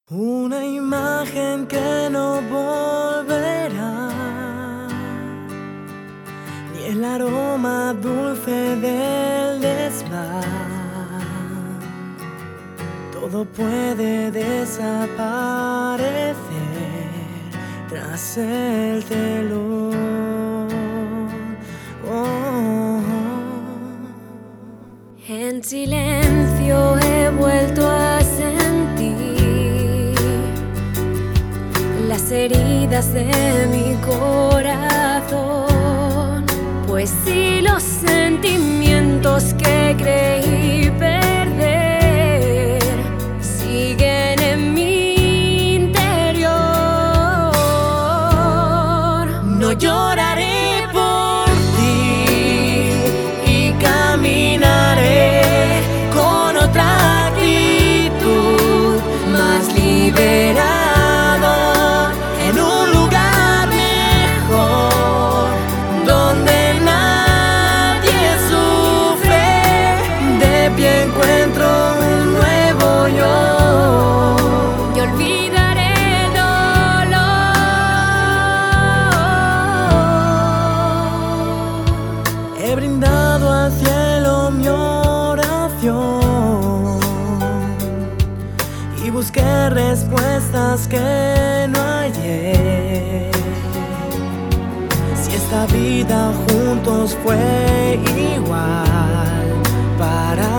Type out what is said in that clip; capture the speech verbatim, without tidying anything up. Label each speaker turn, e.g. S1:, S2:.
S1: Una imagen que no volverá, ni el aroma dulce del desván. Todo puede desaparecer tras el telón. Oh.
S2: En silencio he vuelto a sentir las heridas de mi corazón, pues si los sentimientos que creí perder siguen en mi interior. No lloraré por ti y caminaré con otra actitud, más liberada, encuentro un nuevo yo y olvidaré el dolor.
S1: He brindado al cielo mi oración y busqué respuestas que no hallé. Si esta vida juntos fue igual para